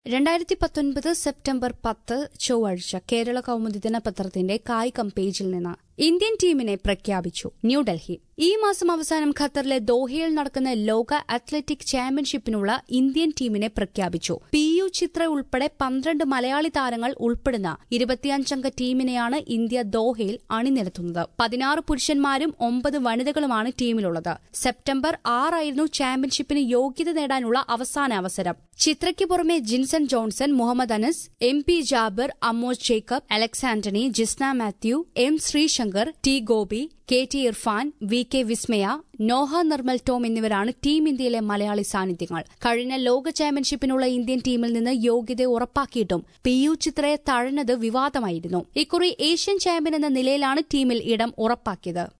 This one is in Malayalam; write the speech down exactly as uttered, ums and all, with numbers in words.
രണ്ടായിരത്തി പത്തൊൻപത് സെപ്റ്റംബർ പത്ത് ചൊവ്വാഴ്ച കേരള കൗമുദി ദിനപത്രത്തിന്റെ കായികം പേജിൽ നിന്ന് ഇന്ത്യൻ ടീമിനെ പ്രഖ്യാപിച്ചു. ന്യൂഡൽഹി. ഈ മാസം അവസാനം ഖത്തറിലെ ദോഹയിൽ നടക്കുന്ന ലോക അത്ലറ്റിക് ചാമ്പ്യൻഷിപ്പിനുള്ള ഇന്ത്യൻ ടീമിനെ പ്രഖ്യാപിച്ചു. പി യു ചിത്ര ഉൾപ്പെടെ പന്ത്രണ്ട് മലയാളി താരങ്ങൾ ഉൾപ്പെടുന്ന ഇരുപത്തിയഞ്ചംഗ ടീമിനെയാണ് ഇന്ത്യ ദോഹയിൽ അണിനിരത്തുന്നത്. പതിനാറ് പുരുഷന്മാരും ഒമ്പത് വനിതകളുമാണ് ടീമിലുള്ളത്. സെപ്റ്റംബർ ആറായിരുന്നു ചാമ്പ്യൻഷിപ്പിന് യോഗ്യത നേടാനുള്ള അവസാന അവസരം. ചിത്രയ്ക്ക് പുറമെ Jinson Johnson, Muhammad Anas, M P Jabir, Ammos Jacob, Alex Antony, Jisna Mathew, M Sreeshankar, T Gopi, K T Irfan, V K Vismaya, Noah Nirmal Tom എന്നിവരാണ് ടീം ഇന്ത്യയിലെ മലയാളി സാന്നിധ്യങ്ങൾ. കഴിഞ്ഞ ലോക ചാമ്പ്യൻഷിപ്പിനുള്ള ഇന്ത്യൻ ടീമിൽ നിന്ന് യോഗ്യത ഉറപ്പാക്കിയിട്ടും പി യു ചിത്രയെ തഴഞ്ഞത് വിവാദമായിരുന്നു. ഇക്കുറി ഏഷ്യൻ ചാമ്പ്യൻ എന്ന നിലയിലാണ് ടീമിൽ ഇടം ഉറപ്പാക്കിയത്.